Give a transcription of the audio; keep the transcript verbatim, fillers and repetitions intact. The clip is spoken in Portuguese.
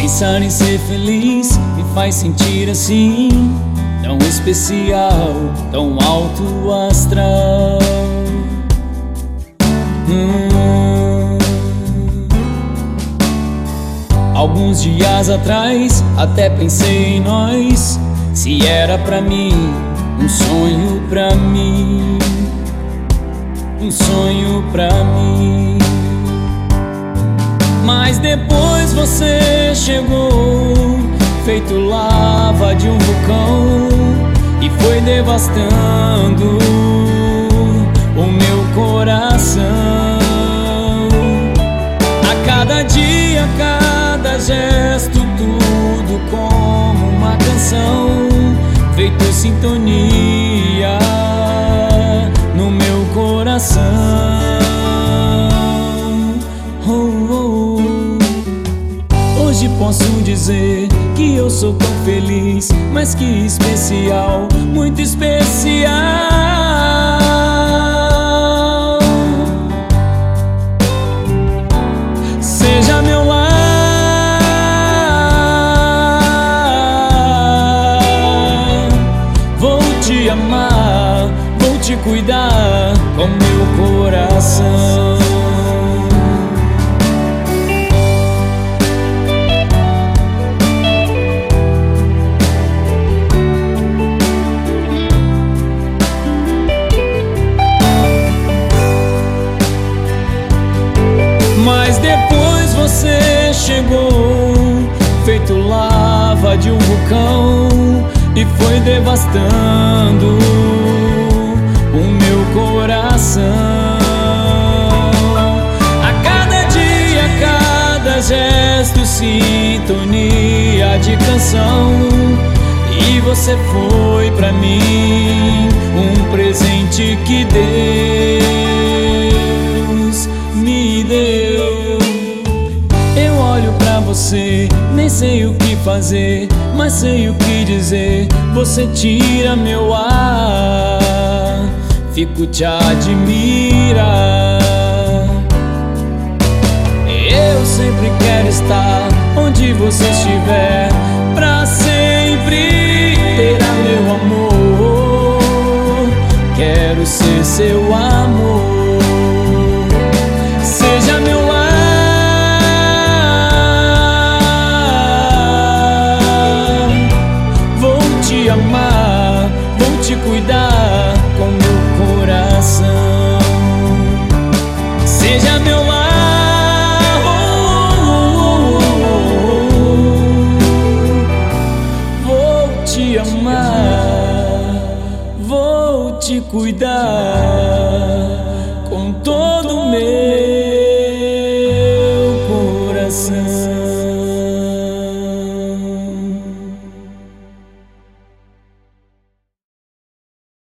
Pensar em ser feliz me faz sentir assim, tão especial, tão alto astral. hum. Alguns dias atrás até pensei em nós, se era pra mim, um sonho pra mim, um sonho pra mim. Mas depois você chegou, feito lava de um vulcão, e foi devastando o meu coração. A cada dia, a cada gesto, tudo como uma canção, feito sintonia no meu coração. oh, oh. Hoje posso dizer que eu sou tão feliz, mas que especial, muito especial. Seja meu lar, vou te amar, vou te cuidar com meu coração. Mas depois você chegou, feito lava de um vulcão, e foi devastando o meu coração. A cada dia, a cada gesto, sintonia de canção, e você foi pra mim um presente que Deus me deu. Eu olho pra você, nem sei o que fazer, mas sei o que dizer. Você tira meu ar, fico te admirar. Eu sempre quero estar onde você estiver, pra sempre terá meu amor. Quero ser seu amor. Seja meu lar, vou te amar, vou te cuidar com meu coração. Seja meu lar, oh, oh, oh, oh. Vou te amar, vou te cuidar com todo o meu